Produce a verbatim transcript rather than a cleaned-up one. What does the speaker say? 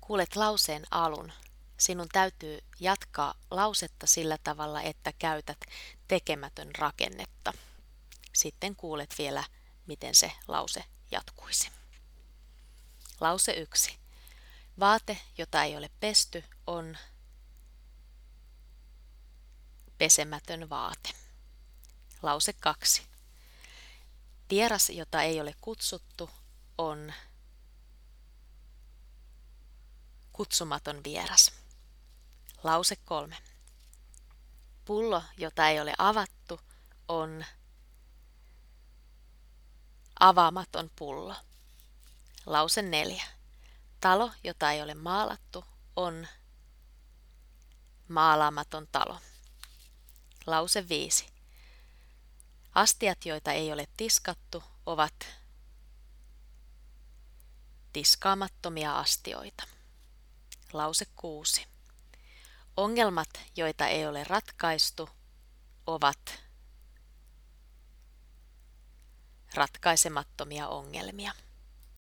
kuulet lauseen alun, sinun täytyy jatkaa lausetta sillä tavalla, että käytät tekemätön rakennetta. Sitten kuulet vielä, miten se lause jatkuisi. Lause yksi. Vaate, jota ei ole pesty, on pesemätön vaate. Lause kaksi. Vieras, jota ei ole kutsuttu, on kutsumaton vieras. Lause kolme. Pullo, jota ei ole avattu, on avaamaton pullo. Lause neljä. Talo, jota ei ole maalattu, on maalaamaton talo. Lause viisi. Astiat, joita ei ole tiskattu, ovat tiskaamattomia astioita. Lause kuusi. Ongelmat, joita ei ole ratkaistu, ovat ratkaisemattomia ongelmia.